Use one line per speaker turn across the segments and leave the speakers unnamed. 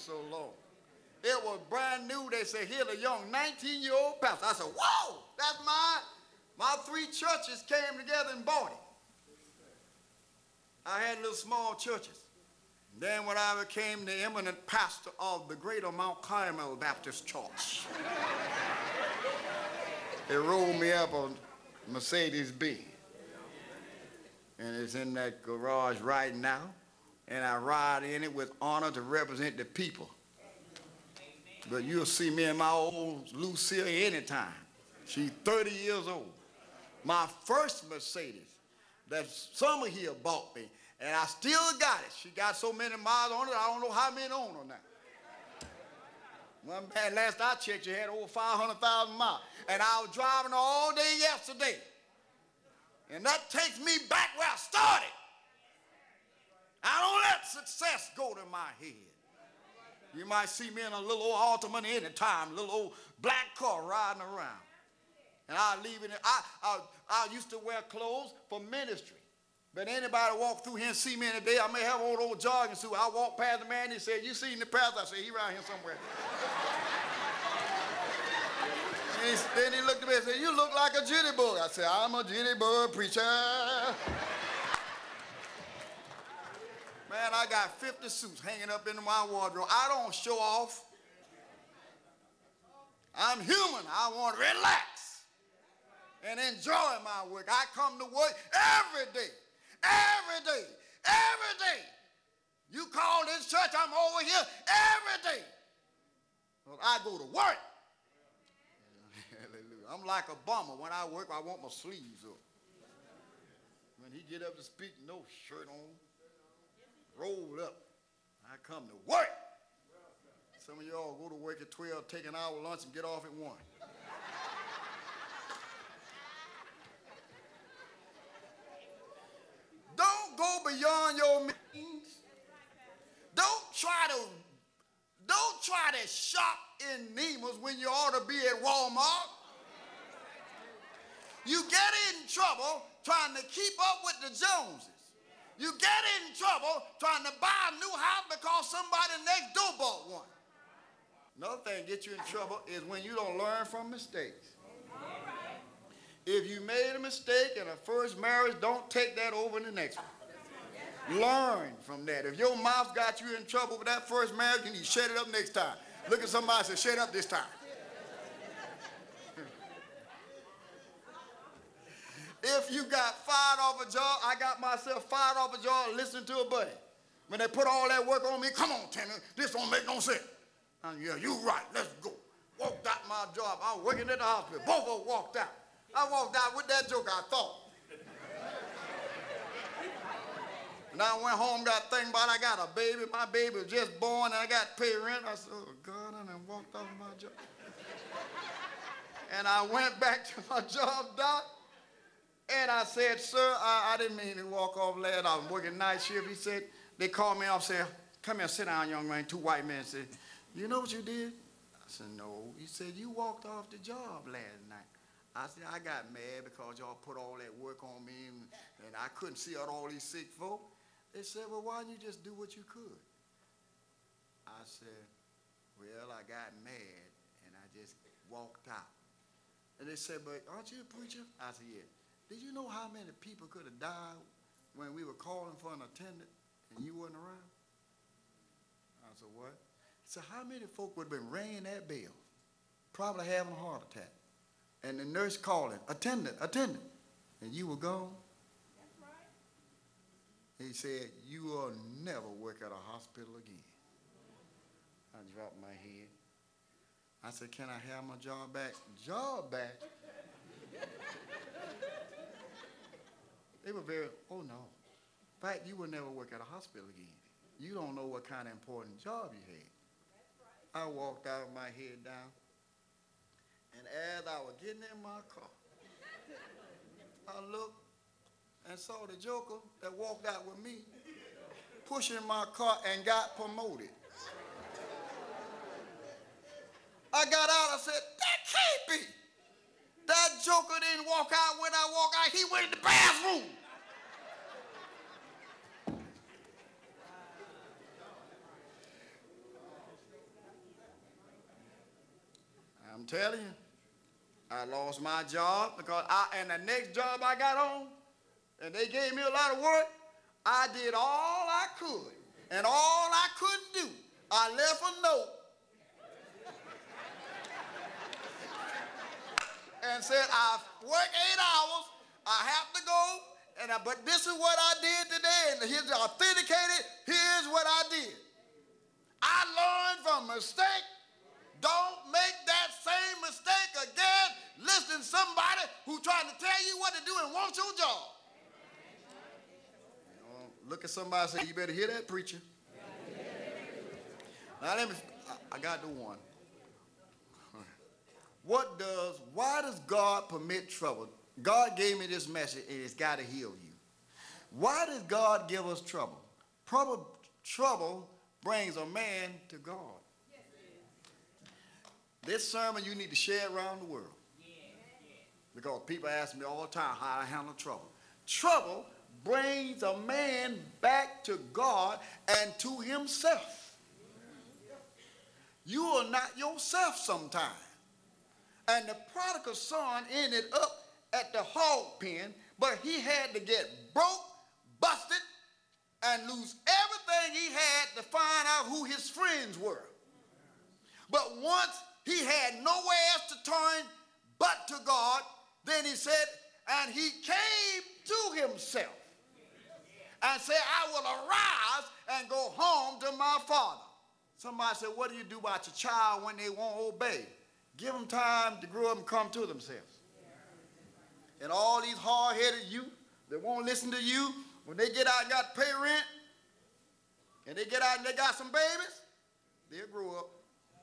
so long. It was brand new. They said, here's a young 19-year-old pastor. I said, whoa, that's mine. My 3 churches came together and bought it. I had little small churches. Then when I became the eminent pastor of the Greater Mount Carmel Baptist Church, they rolled me up on Mercedes-Benz. And it's in that garage right now. And I ride in it with honor to represent the people. But you'll see me and my old Lucille anytime. She's 30 years old. My first Mercedes that Summer here bought me, and I still got it. She got so many miles on it, I don't know how many on her now. One man, last I checked, she had over 500,000 miles. And I was driving all day yesterday. And that takes me back where I started. I don't let success go to my head. You might see me in a little old Altamont anytime, a little old black car riding around. And I leave it. I used to wear clothes for ministry. But anybody walk through here and see me in the day, I may have an old jogging suit. I walk past the man, he said, you seen the pastor? I said, he around here somewhere. Then he looked at me and said, you look like a jitterbug. I said, I'm a jitterbug preacher. Man, I got 50 suits hanging up in my wardrobe. I don't show off. I'm human. I want to relax and enjoy my work. I come to work every day, every day, every day. You call this church, I'm over here every day. Well, I go to work. Hallelujah. I'm like a bummer. When I work, I want my sleeves up. When he get up to speak, no shirt on, rolled up. I come to work. Some of y'all go to work at 12, take an hour lunch, and get off at 1. Don't go beyond your means. Don't try to shop in Neiman's when you ought to be at Walmart. You get in trouble trying to keep up with the Joneses. You get in trouble trying to buy a new house because somebody next door bought one. Another thing that gets you in trouble is when you don't learn from mistakes. If you made a mistake in a first marriage, don't take that over in the next one. Learn from that. If your mouth got you in trouble with that first marriage, you need to shut it up next time. Look at somebody and say, shut up this time. If you got fired off a job, I got myself fired off a job listening to a buddy. When they put all that work on me, come on, Timmy, this don't make no sense. Yeah, you right, let's go. Walked out my job. I was working at the hospital. Both of them walked out. I walked out with that joke, I thought. And I went home, got thinking about I got a baby. My baby was just born, and I got to pay rent. I said, oh, God, and I walked off my job. And I went back to my job, Doc, and I said, sir, I didn't mean to walk off last. I was working night shift. He said, they called me off, said, come here, sit down, young man. 2 white men said, you know what you did? I said, no. He said, you walked off the job last night. I said, I got mad because y'all put all that work on me, and I couldn't see out all these sick folk. They said, well, why didn't you just do what you could? I said, well, I got mad, and I just walked out. And they said, but aren't you a preacher? I said, yeah. Did you know how many people could have died when we were calling for an attendant and you wasn't around? I said, what? He said, how many folk would have been ringing that bell, probably having a heart attack, and the nurse calling, attendant, attendant, and you were gone?
That's right.
He said, you will never work at a hospital again. I dropped my head. I said, can I have my job back? Job back? They were very, oh no. In fact, you will never work at a hospital again. You don't know what kind of important job you had.
That's right.
I walked out with my head down, and as I was getting in my car, I looked and saw the joker that walked out with me pushing my car and got promoted. I got out, I said, that can't be. That joker didn't walk out when I walked out, he went in the bathroom. I'm telling you, I lost my job because and the next job I got on, and they gave me a lot of work, I did all I could. And all I couldn't do, I left a note and said, I work 8 hours, I have to go, but this is what I did today, and here's authenticated, here's what I did. I learned from mistake. Don't make that same mistake again. Listen to somebody who's trying to tell you what to do and wants your job. Look at somebody and say, you better hear that, preacher. Now I got the one. Why does God permit trouble? God gave me this message and it's got to heal you. Why does God give us trouble? Trouble brings a man to God. This sermon you need to share around the world. Because people ask me all the time how I handle trouble. Trouble brings a man back to God and to himself. You are not yourself sometimes. And the prodigal son ended up at the hog pen, but he had to get broke, busted, and lose everything he had to find out who his friends were. But once he had nowhere else to turn but to God, then he said, and he came to himself and said, I will arise and go home to my father. Somebody said, what do you do about your child when they won't obey? Give them time to grow up and come to themselves. And all these hard-headed youth that won't listen to you, when they get out and got to pay rent, and they get out and they got some babies, they'll grow up.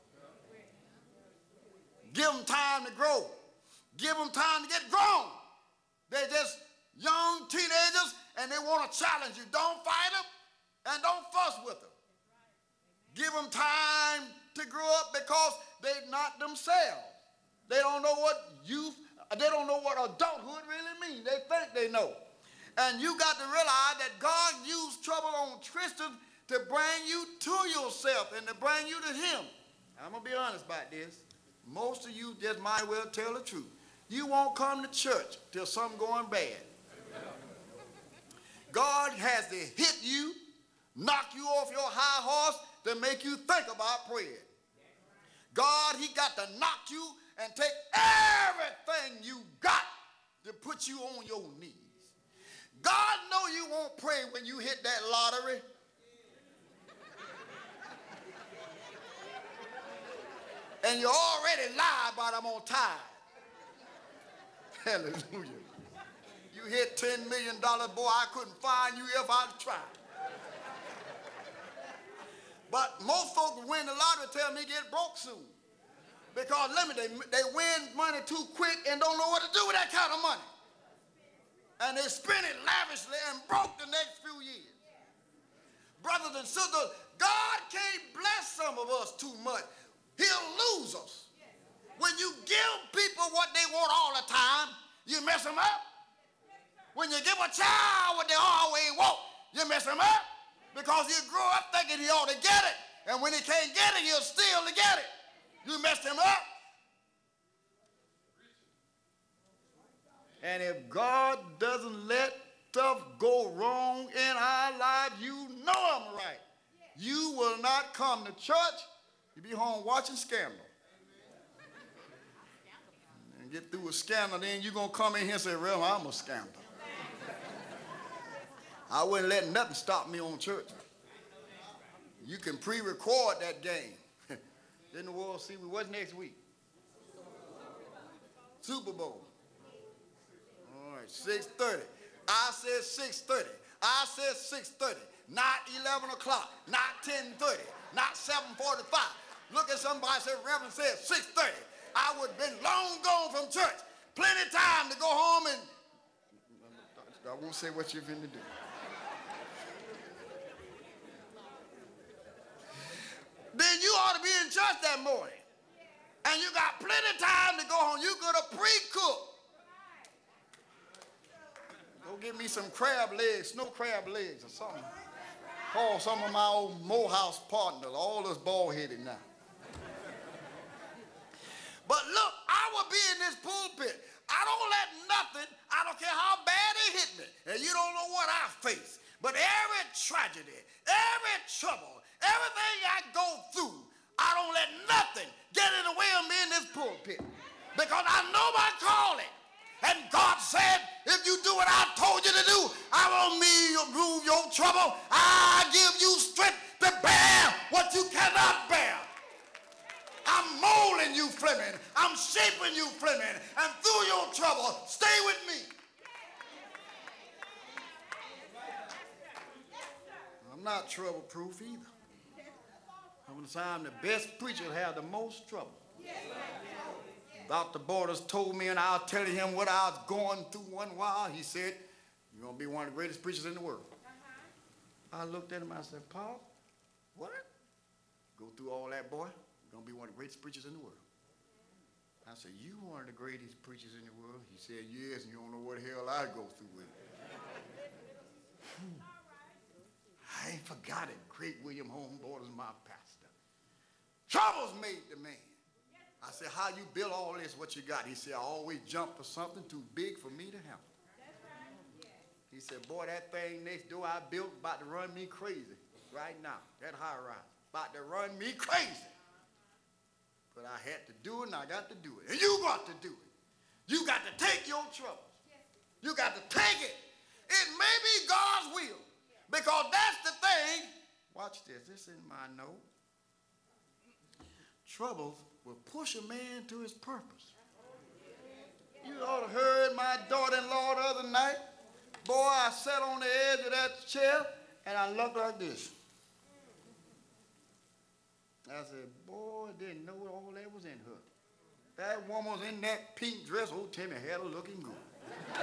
Give them time to grow. Give them time to get grown. They're just young teenagers and they want to challenge you. Don't fight them and don't fuss with them. Give them time to grow up because they're not themselves. They don't know what they don't know what adulthood really means. They think they know. And you got to realize that God used trouble on Tristan to bring you to yourself and to bring you to him. I'm going to be honest about this. Most of you just might well tell the truth. You won't come to church till something going bad. God has to hit you, knock you off your high horse to make you think about prayer. God, he got to knock you and take everything you got to put you on your knees. God know you won't pray when you hit that lottery. And you already lied about I'm on tithe. Hallelujah. You hit $10 million, boy, I couldn't find you if I'd tried. But most folks win the lottery tell me get broke soon. Because they win money too quick and don't know what to do with that kind of money. And they spend it lavishly and broke the next few years. Brothers and sisters, God can't bless some of us too much. He'll lose us. When you give people what they want all the time, you mess them up. When you give a child what they always want, you mess them up. Because he'll grow up thinking he ought to get it. And when he can't get it, he'll steal to get it. You messed him up. And if God doesn't let stuff go wrong in our lives, you know I'm right. You will not come to church. You'll be home watching Scandal. And get through a scandal, then you're going to come in here and say, well, I'm a scandal. I wouldn't let nothing stop me on church. You can pre-record that game. Then the World Series, what's next week? Super Bowl. All right, 6:30. I said 6:30. I said 6:30. Not 11 o'clock. Not 10:30. Not 7:45. Look at somebody and say, Reverend said 6:30. I would have been long gone from church. Plenty of time to go home and... I won't say what you're going to do. Then you ought to be in church that morning. And you got plenty of time to go home. You could have pre-cooked. Go get me some crab legs, snow crab legs or something. Call some of my old Morehouse partners, all us bald-headed now. But look, I will be in this pulpit. I don't let nothing, I don't care how bad it hit me, and you don't know what I face. But every tragedy, every trouble, everything I go through, I don't let nothing get in the way of me in this pulpit. Because I know my calling. And God said, if you do what I told you to do, I won't remove your trouble. I give you strength to bear what you cannot bear. I'm molding you, Fleming. I'm shaping you, Fleming. And through your trouble, stay with me. I'm not trouble-proof either. Sometimes the best preachers have the most trouble. Dr. Borders told me, and I was telling him what I was going through one while. He said, you're going to be one of the greatest preachers in the world. I looked at him, I said, Paul, what? Go through all that, boy? You're going to be one of the greatest preachers in the world. I said, you one of the greatest preachers in the world? He said, yes, and you don't know what the hell I go through with it. I ain't forgot it. Great William Holmes Borders, my pastor. Troubles made the man. I said, how you build all this, what you got? He said, I always jump for something too big for me to handle. He said, boy, that thing next door I built about to run me crazy right now. That high rise, about to run me crazy. But I had to do it, and I got to do it. And you got to do it. You got to take your troubles. You got to take it. It may be God's will, because that's the thing. Watch this. This is my note. Troubles will push a man to his purpose. You ought to heard my daughter-in-law the other night. Boy, I sat on the edge of that chair, and I looked like this. I said, boy, didn't know all that was in her. That woman was in that pink dress. Old Timmy had her looking good.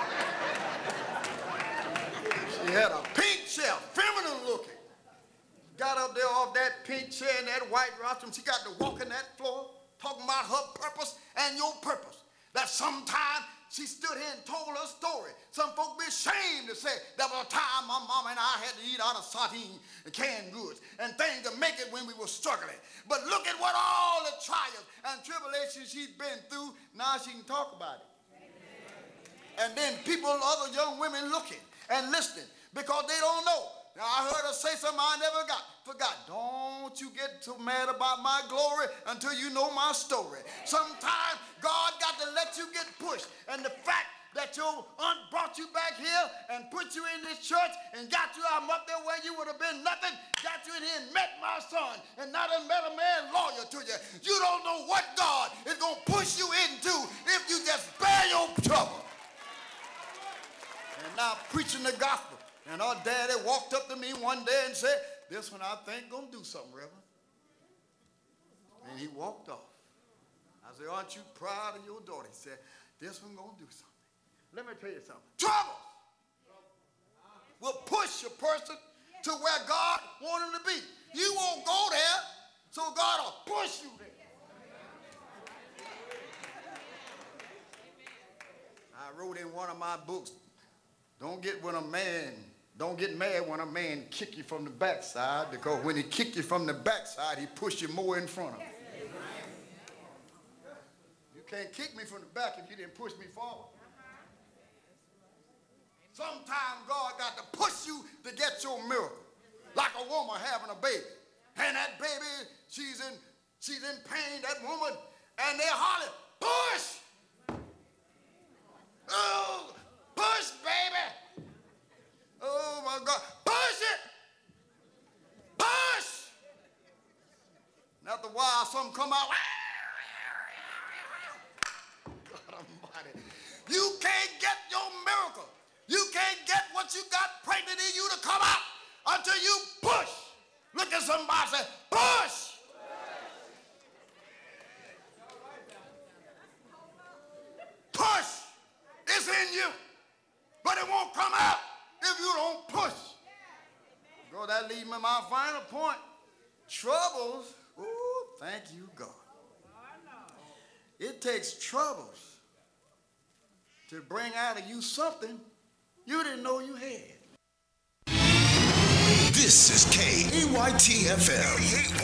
She had a pink chair, feminine looking. Got up there off that pink chair in that white rostrum. She got to walk in that floor, talking about her purpose and your purpose. That sometime she stood here and told her story. Some folk be ashamed to say there was a time my mama and I had to eat out of sardine and canned goods and things to make it when we were struggling. But look at what all the trials and tribulations she's been through. Now she can talk about it. And then people, other young women looking and listening because they don't know. Now, I heard her say something I never forgot. Don't you get so mad about my glory until you know my story. Sometimes God got to let you get pushed. And the fact that your aunt brought you back here and put you in this church and got you out up there where you would have been nothing, got you in here and met my son, and now done met a man loyal to you. You don't know what God is going to push you into if you just bear your trouble. And now preaching the gospel. And our daddy walked up to me one day and said, this one I think gonna do something, Reverend. And he walked off. I said, aren't you proud of your daughter? He said, this one gonna do something. Let me tell you something. Trouble will push a person to where God wanted him to be. You won't go there, so God will push you there. I wrote in one of my books, don't get mad when a man kick you from the backside, because when he kick you from the backside, he push you more in front of him. You can't kick me from the back if you didn't push me forward. Sometimes God got to push you to get your miracle. Like a woman having a baby. And that baby, she's in pain, that woman, and they holler, push! Oh, push, baby! Oh, my God. Push it! Push! And after a while, something come out. God almighty. You can't get your miracle. You can't get what you got pregnant in you to come out until you push. Look at somebody and say, push! Push! It's in you. But it won't come out if you don't push. Girl, that leads me to my final point. Troubles, ooh, thank you, God. It takes troubles to bring out of you something you didn't know you had.
This is KAYT FM.